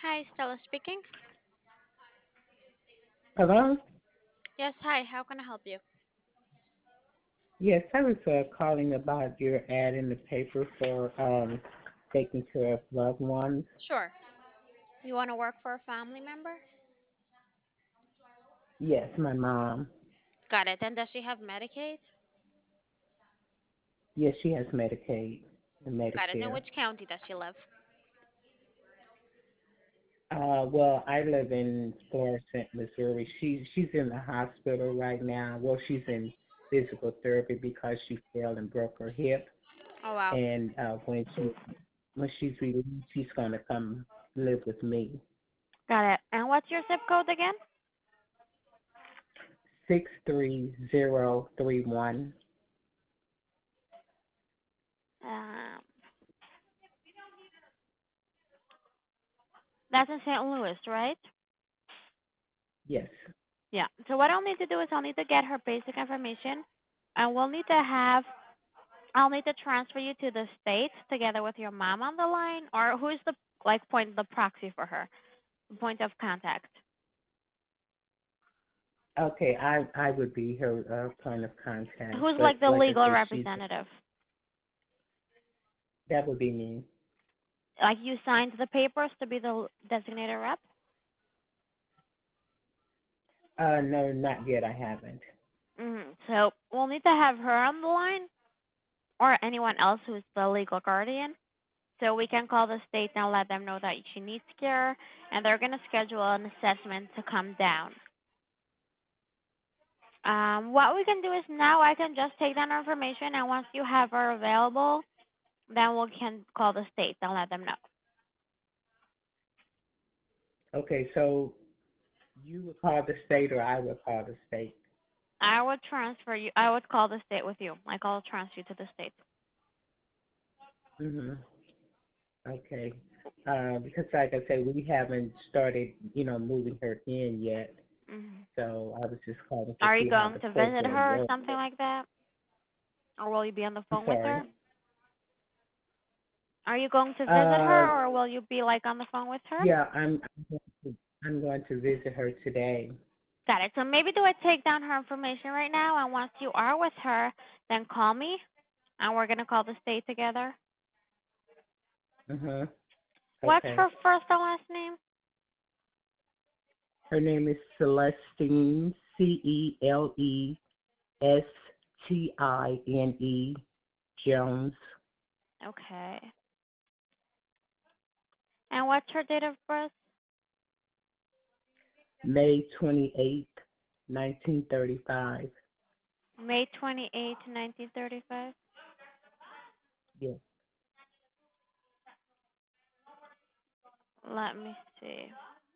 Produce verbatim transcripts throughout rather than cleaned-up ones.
Hi, Stella speaking. Hello? Yes, hi. How can I help you? Yes, I was uh, calling about your ad in the paper for um, taking care of loved ones. Sure. You want to work for a family member? Yes, my mom. Got it. And does she have Medicaid? Yes, she has Medicaid and Got it. In Medicare. which county does she live? Uh, well, I live in Florissant, Missouri. She she's in the hospital right now. Well, she's in physical therapy because she fell and broke her hip. Oh, wow. And uh, when she when she's released, she's gonna come live with me. Got it. And what's your zip code again? Six three zero three one. Um, that's in Saint Louis, right? Yes. Yeah. So what I'll need to do is I'll need to get her basic information, and we'll need to have I'll need to transfer you to the state together with your mom on the line, or who's the like point the proxy for her, point of contact. Okay, I I would be her uh, point of contact, Who's like but the like I legal said, she's representative? that would be me. Like you signed the papers to be the designated rep? Uh, no, not yet. I haven't. Hmm. So we'll need to have her on the line or anyone else who's the legal guardian. So we can call the state and let them know that she needs care and they're going to schedule an assessment to come down. Um, what we can do is now I can just take down her information and once you have her available, then we can call the state and let them know. Okay, so you would call the state, or I would call the state. I would transfer you. I would call the state with you. Like I'll transfer you to the state. Mhm. Okay. Uh, because like I said, we haven't started, you know, moving her in yet. Hmm. So I was just calling to Are you see how going the to visit program her or works. something like that? Or will you be on the I'm phone with sorry. her? Are you going to visit Uh, her or will you be like on the phone with her? yeah, I'm I'm going to, I'm going to visit her today. Got it. So maybe do I take down her information right now and once you are with her, then call me and we're gonna call the state together. Mhm. What's Okay. her first and last name? Her name is Celestine, C E L E S T I N E Jones, Okay. And what's her date of birth? May twenty-eighth, nineteen thirty-five. May twenty-eighth, nineteen thirty-five. Yes. Let me see.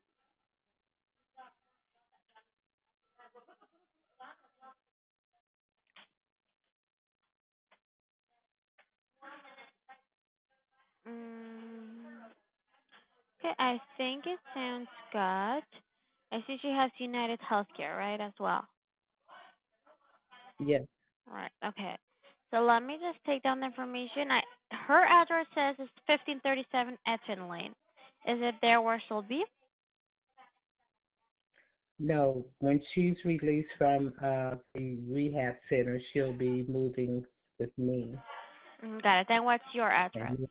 Mm, okay, I think it sounds good. I see she has United Healthcare, right, as well. Yes. Right. Okay. So let me just take down the information. I her address says it's fifteen thirty-seven Etchen Lane. Is it there where she'll be? No, when she's released from uh, the rehab center, she'll be moving with me. Mm, got it. Then what's your address? And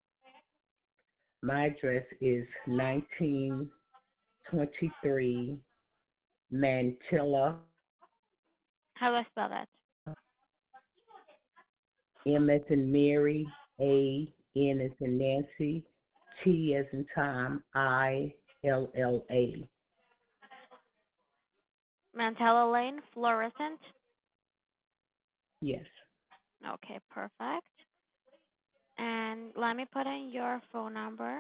my address is nineteen twenty-three Mantilla, How do I spell that? M as in Mary, A, N as in Nancy, T as in Tom, I, L L A. Mantella Lane, Florissant. Yes. Okay, perfect. And let me put in your phone number.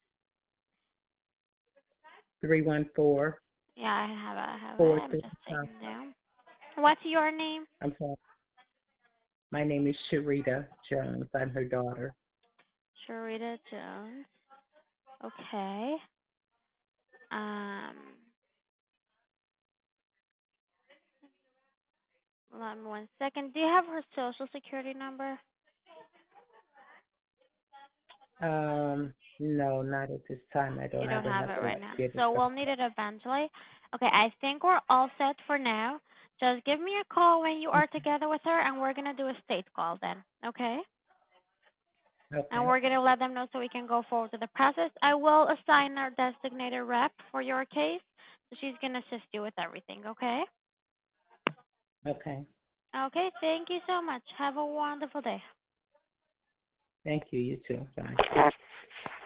Three one four Yeah, I have it. I have four it. I'm three just five. taking down. What's your name? I'm sorry. My name is Sharita Jones. I'm her daughter. Sharita Jones. Okay. Um, let me one second. Do you have her social security number? Um, No, not at this time. I You don't don't have have enough it to right now. get it So from. we'll need it eventually. Okay, I think we're all set for now. Just give me a call when you are together with her, and we're gonna do a state call then. Okay? And Okay. we're gonna let them know so we can go forward with the process. I will assign our designated rep for your case, so she's gonna assist you with everything. Okay? Okay. Okay. Thank you so much. Have a wonderful day. Thank you. You too. Bye.